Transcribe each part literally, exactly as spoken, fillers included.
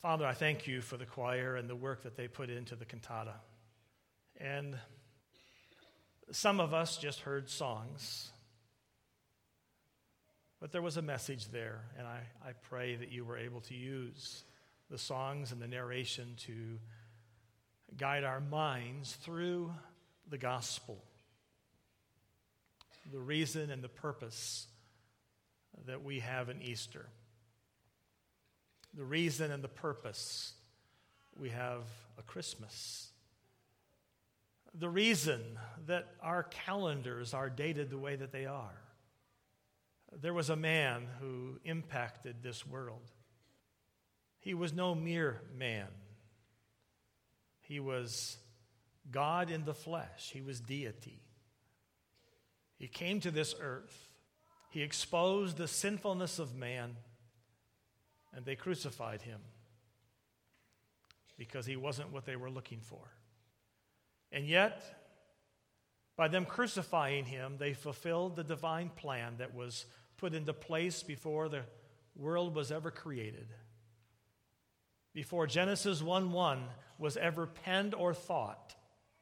Father, I thank you for the choir and the work that they put into the cantata. And some of us just heard songs, but there was a message there, and I, I pray that you were able to use the songs and the narration to guide our minds through the gospel, the reason and the purpose that we have in Easter, the reason and the purpose we have a Christmas, the reason that our calendars are dated the way that they are. There was a man who impacted this world. He was no mere man. He was God in the flesh. He was deity. He came to this earth. He exposed the sinfulness of man, and they crucified him because he wasn't what they were looking for. And yet, by them crucifying him, they fulfilled the divine plan that was put into place before the world was ever created. Before Genesis one one was ever penned or thought,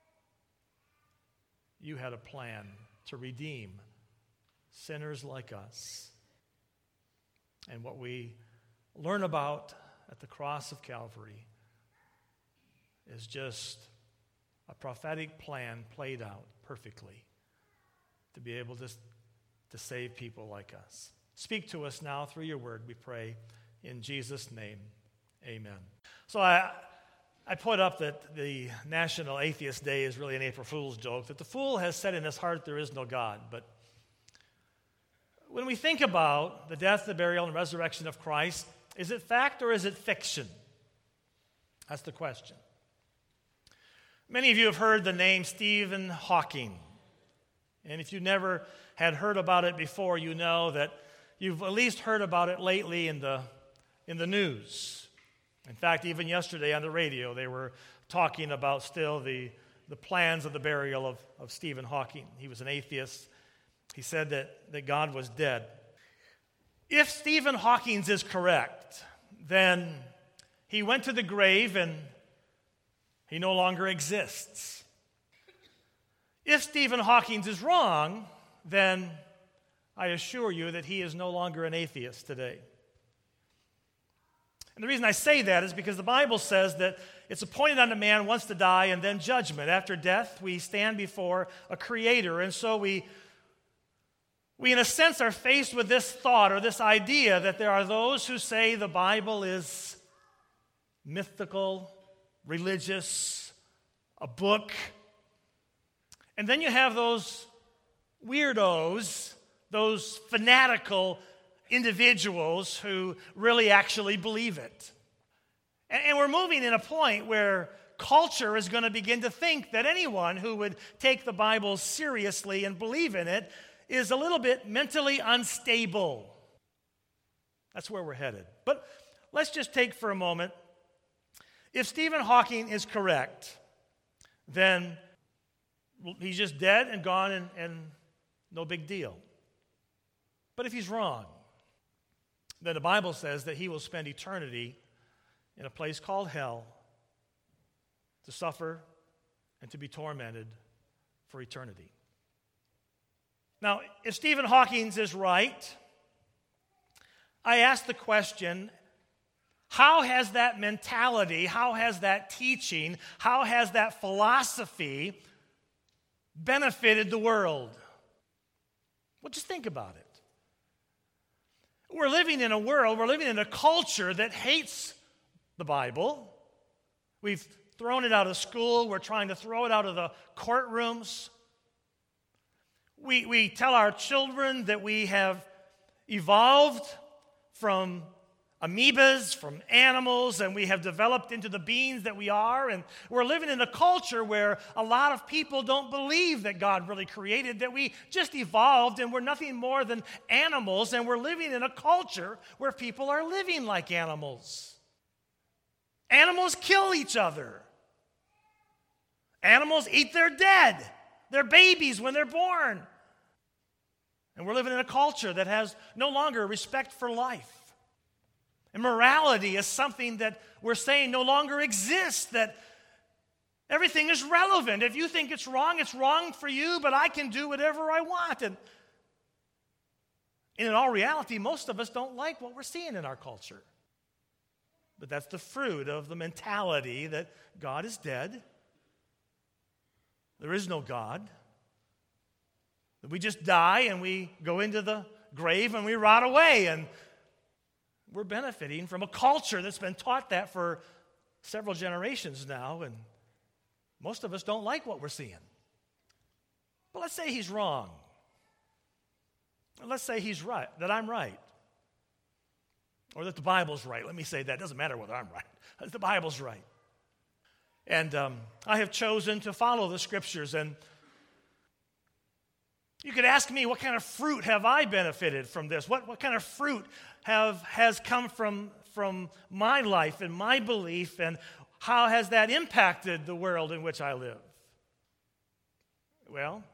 you had a plan to redeem sinners like us. And what we learn about at the cross of Calvary is just a prophetic plan played out perfectly to be able to, to save people like us. Speak to us now through your word, we pray, in Jesus' name. Amen. So I I put up that the National Atheist Day is really an April Fool's joke, that the fool has said in his heart there is no God. But when we think about the death, the burial, and resurrection of Christ, is it fact or is it fiction? That's the question. Many of you have heard the name Stephen Hawking. And if you never had heard about it before, you know that you've at least heard about it lately in the, in the news. In fact, even yesterday on the radio, they were talking about still the, the plans of the burial of, of Stephen Hawking. He was an atheist. He said that, that God was dead. If Stephen Hawking is correct, then he went to the grave and he no longer exists. If Stephen Hawking is wrong, then I assure you that he is no longer an atheist today. And the reason I say that is because the Bible says that it's appointed unto man once to die and then judgment. After death, we stand before a creator. And so we, we in a sense, are faced with this thought or this idea that there are those who say the Bible is mythical, religious, a book. And then you have those weirdos, those fanatical individuals who really actually believe it. And, and we're moving in a point where culture is going to begin to think that anyone who would take the Bible seriously and believe in it is a little bit mentally unstable. That's where we're headed. But let's just take for a moment, if Stephen Hawking is correct, then he's just dead and gone and, and no big deal. But if he's wrong, then the Bible says that he will spend eternity in a place called hell to suffer and to be tormented for eternity. Now, if Stephen Hawking is right, I ask the question, how has that mentality, how has that teaching, how has that philosophy benefited the world? Well, just think about it. We're living in a world, we're living in a culture that hates the Bible. We've thrown it out of school. We're trying to throw it out of the courtrooms. We, we tell our children that we have evolved from amoebas, from animals, and we have developed into the beings that we are. And we're living in a culture where a lot of people don't believe that God really created, that we just evolved and we're nothing more than animals, and we're living in a culture where people are living like animals. Animals kill each other. Animals eat their dead, their babies when they're born. And we're living in a culture that has no longer respect for life. And morality is something that we're saying no longer exists, that everything is relevant. If you think it's wrong, it's wrong for you, but I can do whatever I want. And in all reality, most of us don't like what we're seeing in our culture. But that's the fruit of the mentality that God is dead. There is no God. That we just die and we go into the grave and we rot away. And we're benefiting from a culture that's been taught that for several generations now. And most of us don't like what we're seeing. But let's say he's wrong. Let's say he's right, that I'm right. Or that the Bible's right. Let me say that. It doesn't matter whether I'm right. The Bible's right. And um, I have chosen to follow the Scriptures. And you could ask me, what kind of fruit have I benefited from this? What, what kind of fruit have has come from, from my life and my belief? And how has that impacted the world in which I live? Well,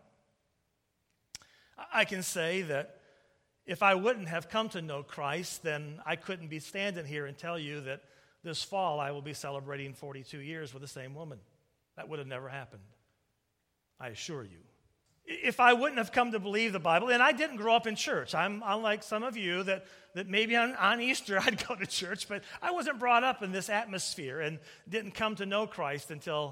I can say that if I wouldn't have come to know Christ, then I couldn't be standing here and tell you that this fall I will be celebrating forty-two years with the same woman. That would have never happened, I assure you. If I wouldn't have come to believe the Bible, and I didn't grow up in church. I'm unlike some of you that, that maybe on, on Easter I'd go to church, but I wasn't brought up in this atmosphere and didn't come to know Christ until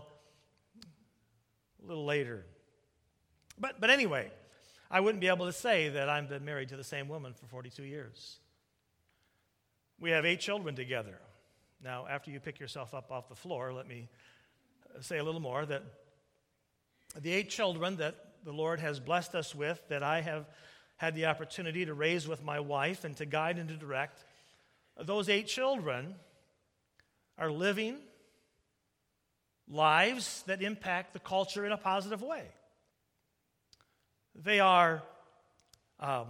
a little later. But, but anyway, I wouldn't be able to say that I've been married to the same woman for forty-two years. We have eight children together. Now, after you pick yourself up off the floor, let me say a little more, that the eight children that the Lord has blessed us with, that I have had the opportunity to raise with my wife and to guide and to direct, those eight children are living lives that impact the culture in a positive way. They are um,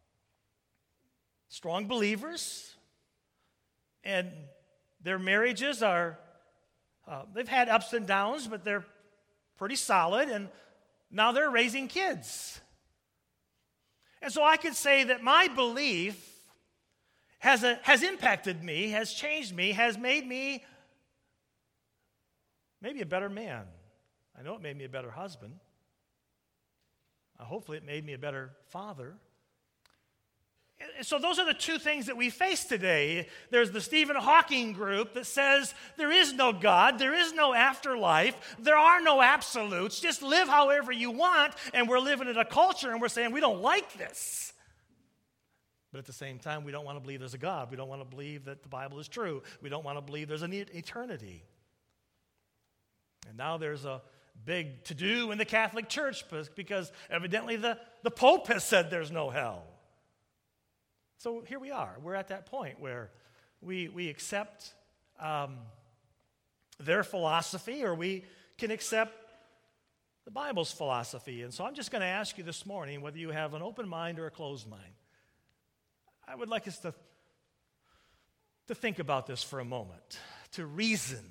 strong believers, and their marriages are, uh, they've had ups and downs, but they're pretty solid, and now they're raising kids. And so I could say that my belief has, a, has impacted me, has changed me, has made me maybe a better man. I know it made me a better husband. Uh, hopefully it made me a better father. And so those are the two things that we face today. There's the Stephen Hawking group that says there is no God, there is no afterlife, there are no absolutes, just live however you want, and we're living in a culture and we're saying we don't like this. But at the same time, we don't want to believe there's a God. We don't want to believe that the Bible is true. We don't want to believe there's an eternity. And now there's a big to-do in the Catholic Church because evidently the, the Pope has said there's no hell. So here we are. We're at that point where we, we accept um, their philosophy, or we can accept the Bible's philosophy. And so I'm just going to ask you this morning whether you have an open mind or a closed mind. I would like us to, to think about this for a moment, to reason.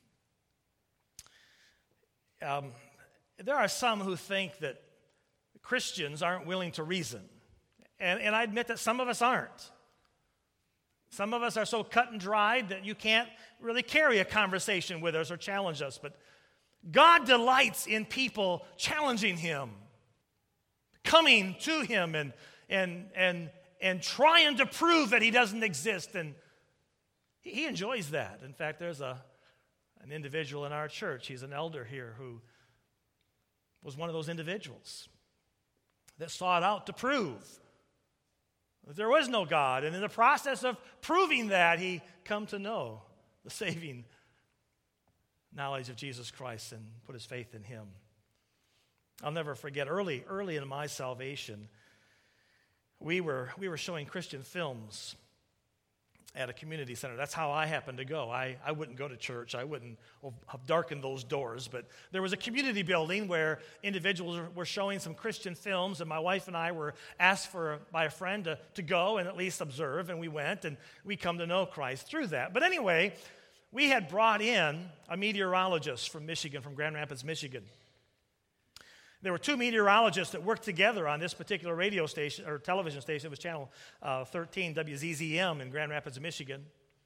Um, there are some who think that Christians aren't willing to reason. And, and I admit that some of us aren't. Some of us are so cut and dried that you can't really carry a conversation with us or challenge us. But God delights in people challenging Him, coming to Him and, and, and, and trying to prove that He doesn't exist. And He enjoys that. In fact, there's a an individual in our church, he's an elder here, who was one of those individuals that sought out to prove that there was no God. And in the process of proving that, he come to know the saving knowledge of Jesus Christ and put his faith in Him. I'll never forget, early, early in my salvation, we were, we were showing Christian films at a community center. That's how I happened to go. I, I wouldn't go to church. I wouldn't have darkened those doors. But there was a community building where individuals were showing some Christian films, and my wife and I were asked for by a friend to, to go and at least observe, and we went, and we come to know Christ through that. But anyway, we had brought in a meteorologist from Michigan, from Grand Rapids, Michigan. There were two meteorologists that worked together on this particular radio station or television station. It was Channel uh, thirteen, W Z Z M in Grand Rapids, Michigan.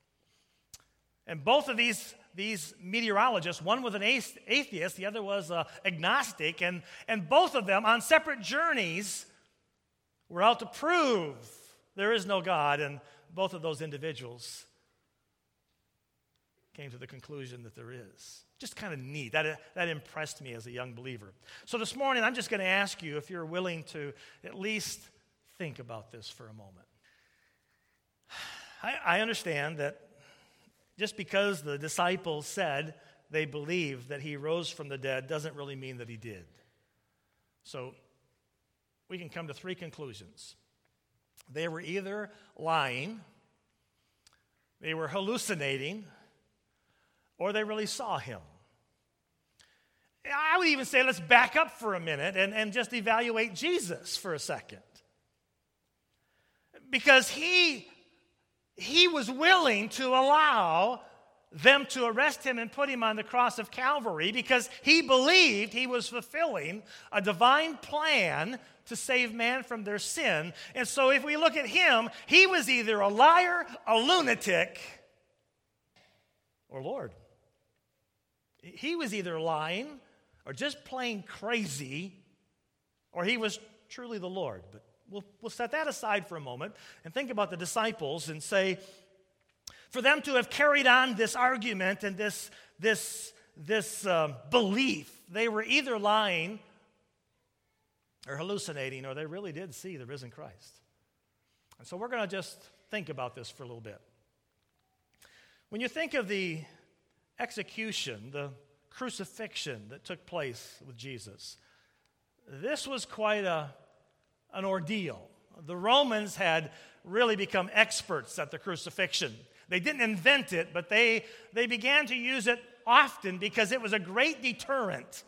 And both of these, these meteorologists, one was an atheist, the other was uh, agnostic, and, and both of them on separate journeys were out to prove there is no God, and both of those individuals came to the conclusion that there is. Just kind of neat. That, that impressed me as a young believer. So this morning, I'm just going to ask you if you're willing to at least think about this for a moment. I, I understand that just because the disciples said they believed that he rose from the dead doesn't really mean that he did. So we can come to three conclusions. They were either lying, they were hallucinating, or they really saw him. I would even say let's back up for a minute and, and just evaluate Jesus for a second. Because he, he was willing to allow them to arrest him and put him on the cross of Calvary because he believed he was fulfilling a divine plan to save man from their sin. And so if we look at him, he was either a liar, a lunatic, or Lord. He was either lying or just plain crazy, or he was truly the Lord. But we'll, we'll set that aside for a moment and think about the disciples and say, for them to have carried on this argument and this, this, this uh, belief, they were either lying or hallucinating, or they really did see the risen Christ. And so we're going to just think about this for a little bit. When you think of the execution, the crucifixion that took place with Jesus, this was quite a, an ordeal. The Romans had really become experts at the crucifixion. They didn't invent it, but they, they began to use it often because it was a great deterrent.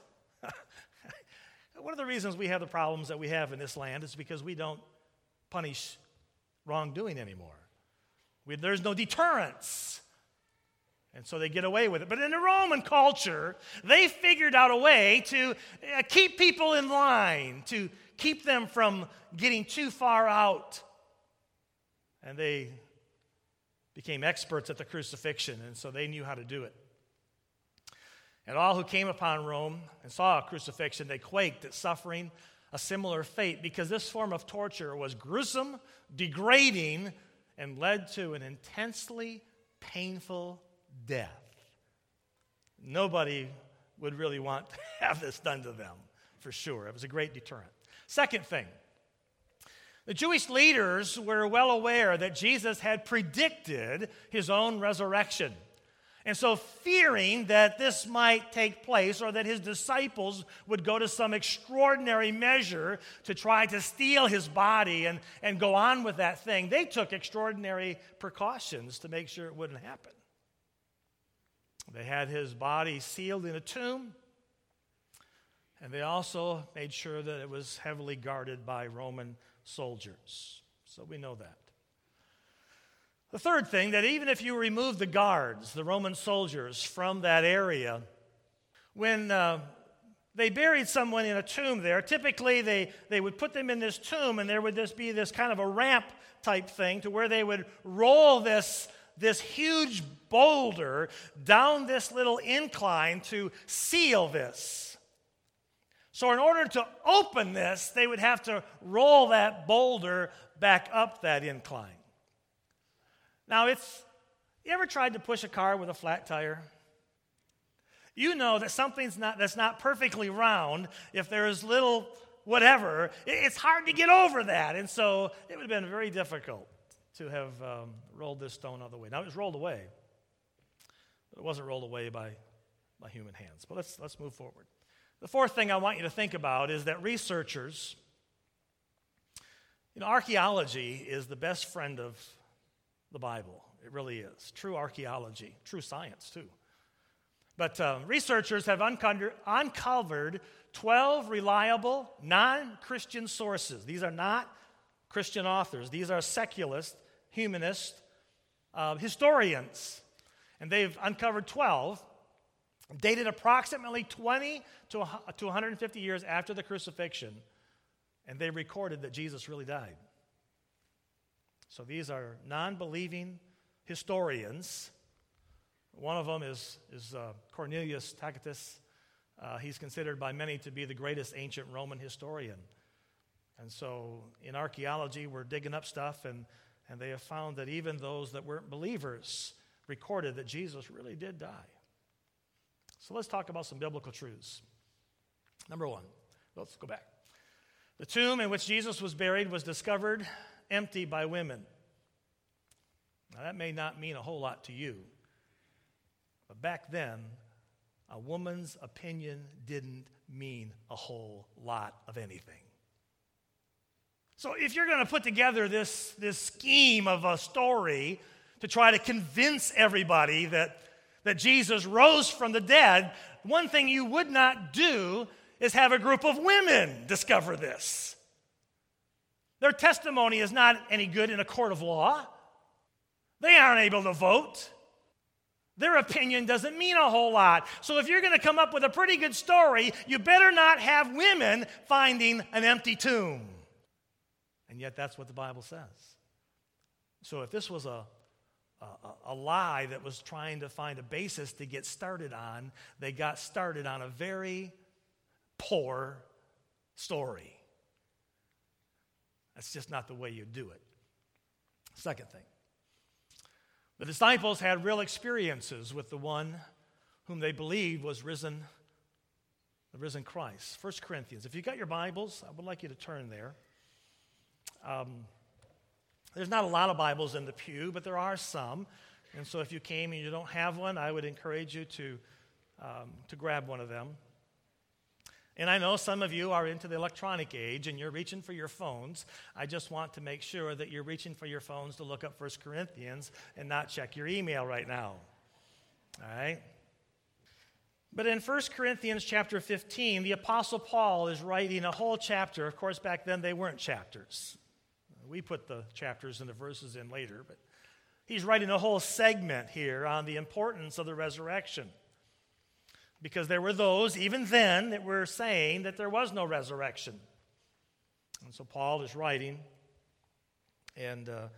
One of the reasons we have the problems that we have in this land is because we don't punish wrongdoing anymore. We, there's no deterrence. And so they get away with it. But in the Roman culture, they figured out a way to uh, keep people in line, to keep them from getting too far out. And they became experts at the crucifixion, and so they knew how to do it. And all who came upon Rome and saw a crucifixion, they quaked at suffering a similar fate because this form of torture was gruesome, degrading, and led to an intensely painful death. Nobody would really want to have this done to them, for sure. It was a great deterrent. Second thing, the Jewish leaders were well aware that Jesus had predicted his own resurrection. And so fearing that this might take place or that his disciples would go to some extraordinary measure to try to steal his body and, and go on with that thing, they took extraordinary precautions to make sure it wouldn't happen. They had his body sealed in a tomb, and they also made sure that it was heavily guarded by Roman soldiers. So we know that. The third thing, that even if you remove the guards, the Roman soldiers, from that area, when uh, they buried someone in a tomb there, typically they, they would put them in this tomb, and there would just be this kind of a ramp type thing to where they would roll this this huge boulder down this little incline to seal this. So in order to open this, they would have to roll that boulder back up that incline. Now, it's, you ever tried to push a car with a flat tire? You know that something's not, that's not perfectly round, if there's little whatever, it's hard to get over that. And so it would have been very difficult to have um, rolled this stone out of the way. Now, it was rolled away, but it wasn't rolled away by, by human hands. But let's, let's move forward. The fourth thing I want you to think about is that researchers, you know, archaeology is the best friend of the Bible. It really is. True archaeology, true science, too. But uh, researchers have uncovered, uncovered twelve reliable, non-Christian sources. These are not Christian authors. These are secularist, humanist uh, historians. And they've uncovered twelve, dated approximately twenty to one hundred fifty years after the crucifixion. And they recorded that Jesus really died. So these are non-believing historians One of them is, is uh, Cornelius Tacitus. Uh, he's considered by many to be the greatest ancient Roman historian. And so in archaeology, we're digging up stuff, and, and they have found that even those that weren't believers recorded that Jesus really did die. So let's talk about some biblical truths. Number one, let's go back. The tomb in which Jesus was buried was discovered empty by women. Now, that may not mean a whole lot to you, but back then, a woman's opinion didn't mean a whole lot of anything. So if you're going to put together this, this scheme of a story to try to convince everybody that, that Jesus rose from the dead, one thing you would not do is have a group of women discover this. Their testimony is not any good in a court of law. They aren't able to vote. Their opinion doesn't mean a whole lot. So if you're going to come up with a pretty good story, you better not have women finding an empty tomb. And yet that's what the Bible says. So if this was a, a, a lie that was trying to find a basis to get started on, they got started on a very poor story. That's just not the way you do it. Second thing. The disciples had real experiences with the one whom they believed was risen, the risen Christ. First Corinthians. If you got your Bibles, I would like you to turn there. Um, there's not a lot of Bibles in the pew, but there are some. And so if you came and you don't have one, I would encourage you to, um, to grab one of them. And I know some of you are into the electronic age and you're reaching for your phones. I just want to make sure that you're reaching for your phones to look up First Corinthians and not check your email right now. All right? But in First Corinthians chapter fifteen, the Apostle Paul is writing a whole chapter. Of course, back then they weren't chapters. We put the chapters and the verses in later, but he's writing a whole segment here on the importance of the resurrection. Because there were those, even then, that were saying that there was no resurrection. And so Paul is writing, and uh,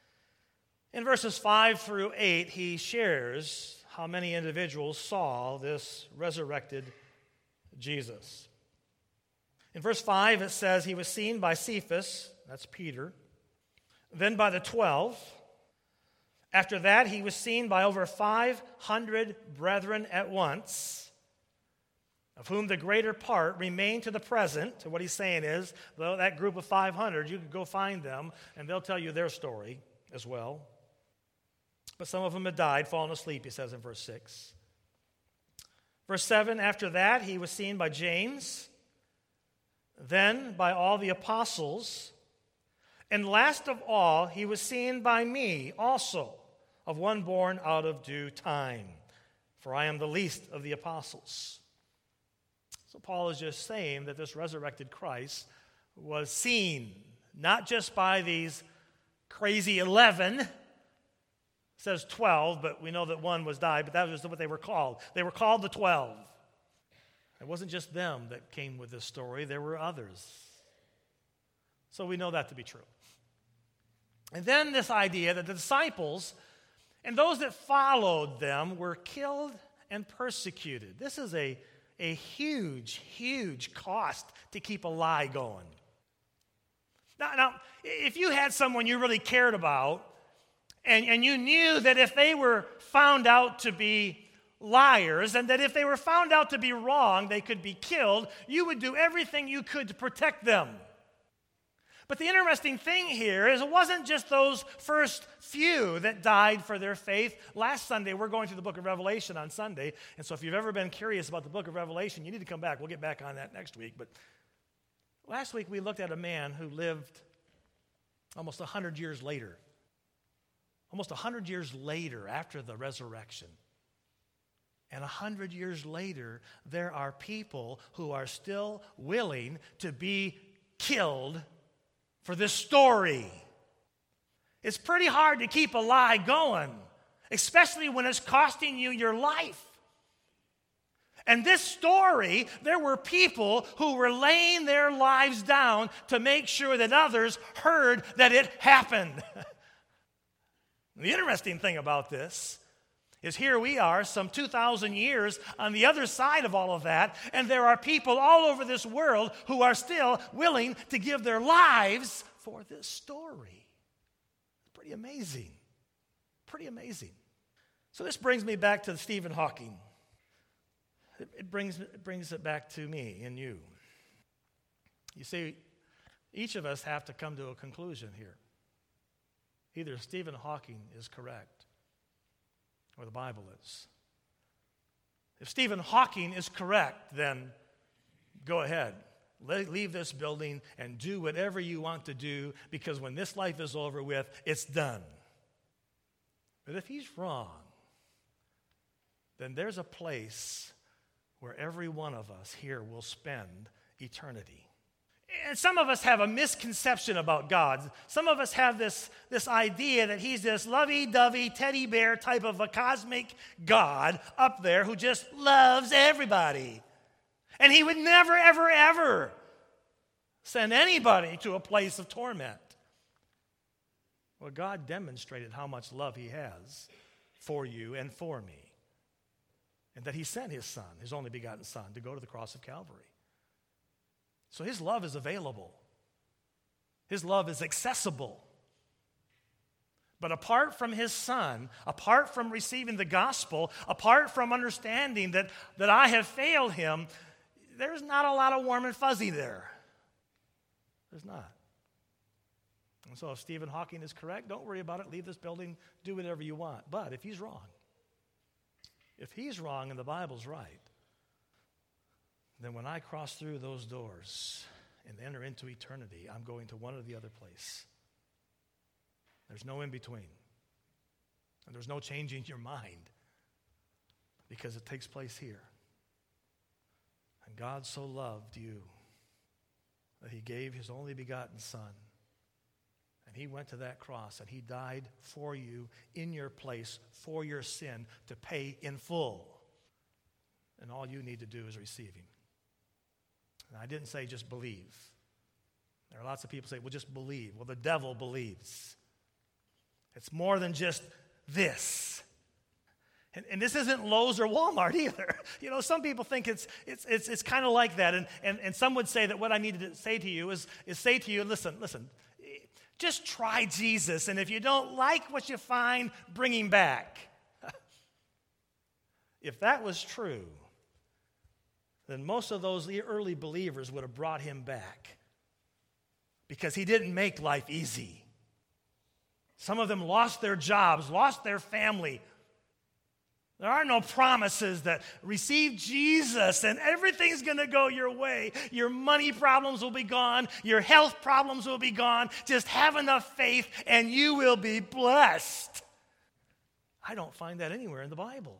in verses five through eight, he shares how many individuals saw this resurrected Jesus. In verse five, it says, he was seen by Cephas, that's Peter, then by the twelve. After that, he was seen by over five hundred brethren at once, of whom the greater part remain to the present. So what he's saying is, though that group of five hundred, you could go find them, and they'll tell you their story as well. But some of them had died, fallen asleep, he says in verse six. Verse seven, after that, he was seen by James, then by all the apostles, and last of all, he was seen by me also, of one born out of due time, for I am the least of the apostles. So Paul is just saying that this resurrected Christ was seen, not just by these crazy eleven. It says twelve, but we know that one was died, but that was what they were called. They were called the twelve. It wasn't just them that came with this story. There were others. So we know that to be true. And then this idea that the disciples and those that followed them were killed and persecuted. This is a A huge, huge cost to keep a lie going. Now, now, if you had someone you really cared about, and, and you knew that if they were found out to be liars, and that if they were found out to be wrong, they could be killed, you would do everything you could to protect them. But the interesting thing here is it wasn't just those first few that died for their faith. Last Sunday, we're going through the book of Revelation on Sunday, and so if you've ever been curious about the book of Revelation, you need to come back. We'll get back on that next week. But last week, we looked at a man who lived almost one hundred years later. Almost one hundred years later after the resurrection. And one hundred years later, there are people who are still willing to be killed for this story. It's pretty hard to keep a lie going, especially when it's costing you your life. And this story, there were people who were laying their lives down to make sure that others heard that it happened. The interesting thing about this is here we are, some two thousand years on the other side of all of that, and there are people all over this world who are still willing to give their lives for this story. It's pretty amazing. Pretty amazing. So this brings me back to Stephen Hawking. It, it, brings, it brings it back to me and you. You see, each of us have to come to a conclusion here. Either Stephen Hawking is correct or the Bible is. If Stephen Hawking is correct, then go ahead. Leave this building and do whatever you want to do, because when this life is over with, it's done. But if he's wrong, then there's a place where every one of us here will spend eternity. And some of us have a misconception about God. Some of us have this, this idea that he's this lovey-dovey teddy bear type of a cosmic God up there who just loves everybody. And he would never, ever, ever send anybody to a place of torment. Well, God demonstrated how much love he has for you and for me. And that he sent his son, his only begotten son, to go to the cross of Calvary. So his love is available. His love is accessible. But apart from his son, apart from receiving the gospel, apart from understanding that, that I have failed him, there's not a lot of warm and fuzzy there. There's not. And so if Stephen Hawking is correct, don't worry about it. Leave this building, do whatever you want. But if he's wrong, if he's wrong and the Bible's right, then when I cross through those doors and enter into eternity, I'm going to one or the other place. There's no in between. And there's no changing your mind, because it takes place here. And God so loved you that he gave his only begotten son. And he went to that cross and he died for you in your place for your sin to pay in full. And all you need to do is receive him. And I didn't say just believe. There are lots of people who say, well, just believe. Well, the devil believes. It's more than just this. And, and this isn't Lowe's or Walmart either. You know, some people think it's it's it's, it's kind of like that. And, and, and some would say that what I need to say to you is, is say to you, listen, listen, just try Jesus. And if you don't like what you find, bring him back. If that was true, then most of those early believers would have brought him back, because he didn't make life easy. Some of them lost their jobs, lost their family. There are no promises that receive Jesus and everything's going to go your way. Your money problems will be gone. Your health problems will be gone. Just have enough faith and you will be blessed. I don't find that anywhere in the Bible.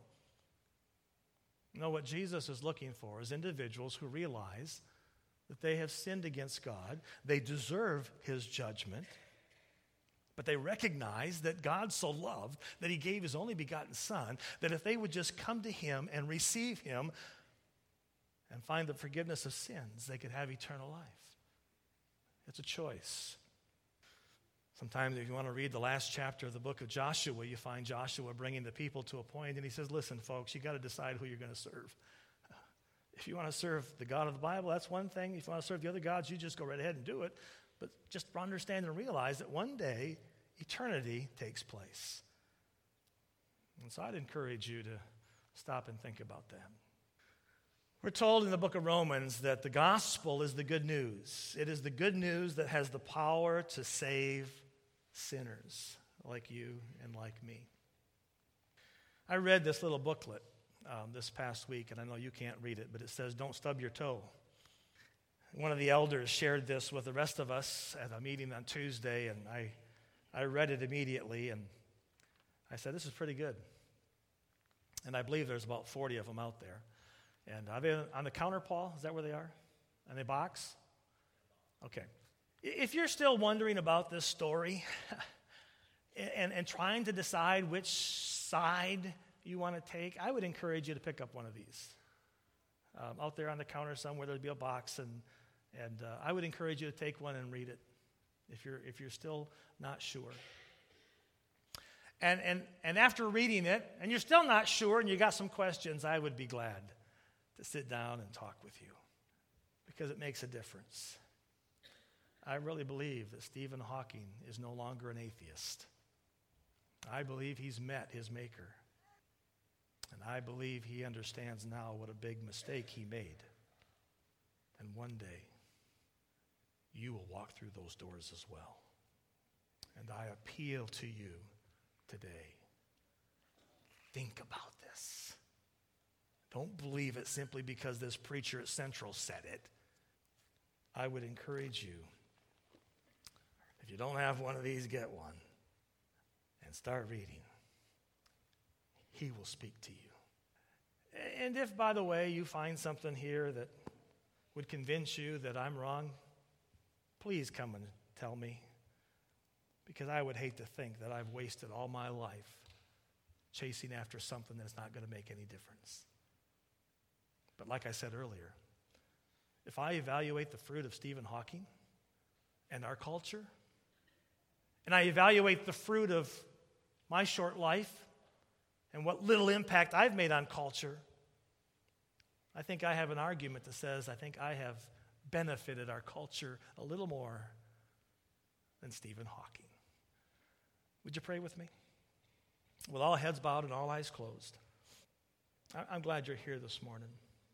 No, what Jesus is looking for is individuals who realize that they have sinned against God. They deserve his judgment. But they recognize that God so loved that he gave his only begotten son, that if they would just come to him and receive him and find the forgiveness of sins, they could have eternal life. It's a choice. Sometimes if you want to read the last chapter of the book of Joshua, you find Joshua bringing the people to a point, and he says, listen, folks, you got to decide who you're going to serve. If you want to serve the God of the Bible, that's one thing. If you want to serve the other gods, you just go right ahead and do it. But just understand and realize that one day, eternity takes place. And so I'd encourage you to stop and think about that. We're told in the book of Romans that the gospel is the good news. It is the good news that has the power to save sinners like you and like me. I read this little booklet um, this past week, and I know you can't read it, but it says, don't stub your toe. One of the elders shared this with the rest of us at a meeting on Tuesday, and I, I read it immediately, and I said, this is pretty good. And I believe there's about forty of them out there. And are they on the counter, Paul? Is that where they are? On the box? Okay. If you're still wondering about this story and, and trying to decide which side you want to take, I would encourage you to pick up one of these. Um, out there on the counter somewhere, there'll be a box, and And uh, I would encourage you to take one and read it if you're if you're still not sure. And, and, and after reading it, and you're still not sure and you got some questions, I would be glad to sit down and talk with you because it makes a difference. I really believe that Stephen Hawking is no longer an atheist. I believe he's met his maker. And I believe he understands now what a big mistake he made. And one day, you will walk through those doors as well. And I appeal to you today. Think about this. Don't believe it simply because this preacher at Central said it. I would encourage you, if you don't have one of these, get one. And start reading. He will speak to you. And if, by the way, you find something here that would convince you that I'm wrong, please come and tell me. Because I would hate to think that I've wasted all my life chasing after something that's not going to make any difference. But like I said earlier, if I evaluate the fruit of Stephen Hawking and our culture, and I evaluate the fruit of my short life and what little impact I've made on culture, I think I have an argument that says I think I have benefited our culture a little more than Stephen Hawking. Would you pray with me? With all heads bowed and all eyes closed. I'm glad you're here this morning.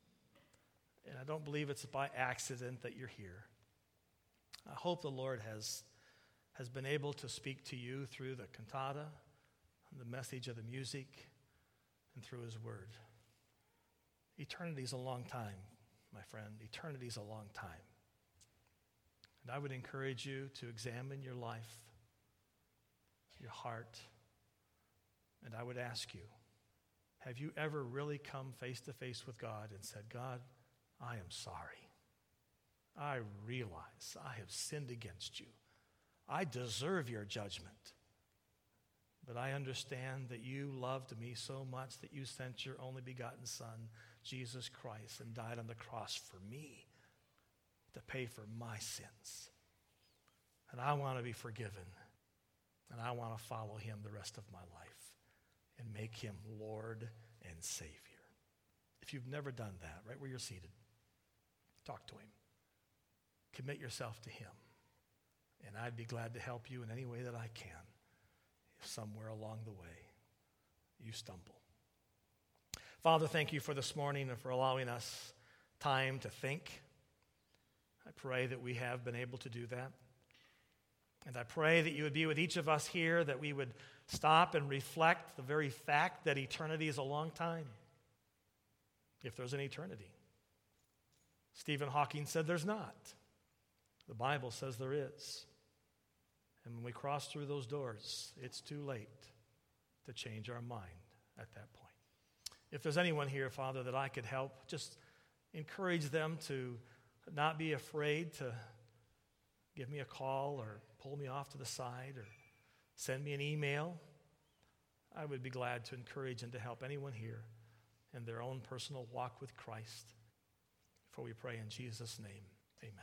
And I don't believe it's by accident that you're here. I hope the Lord has, has been able to speak to you through the cantata, the message of the music, and through his word. Eternity's a long time, my friend. Eternity's a long time. And I would encourage you to examine your life, your heart, and I would ask you, have you ever really come face to face with God and said, God, I am sorry. I realize I have sinned against you. I deserve your judgment. But I understand that you loved me so much that you sent your only begotten Son, Jesus Christ, and died on the cross for me to pay for my sins. And I want to be forgiven. And I want to follow him the rest of my life and make him Lord and Savior. If you've never done that, right where you're seated, talk to him. Commit yourself to him. And I'd be glad to help you in any way that I can if somewhere along the way you stumble. Father, thank you for this morning and for allowing us time to think. I pray that we have been able to do that. And I pray that you would be with each of us here, that we would stop and reflect the very fact that eternity is a long time, if there's an eternity. Stephen Hawking said there's not. The Bible says there is. And when we cross through those doors, it's too late to change our mind at that point. If there's anyone here, Father, that I could help, just encourage them to not be afraid to give me a call or pull me off to the side or send me an email. I would be glad to encourage and to help anyone here in their own personal walk with Christ. For we pray in Jesus' name.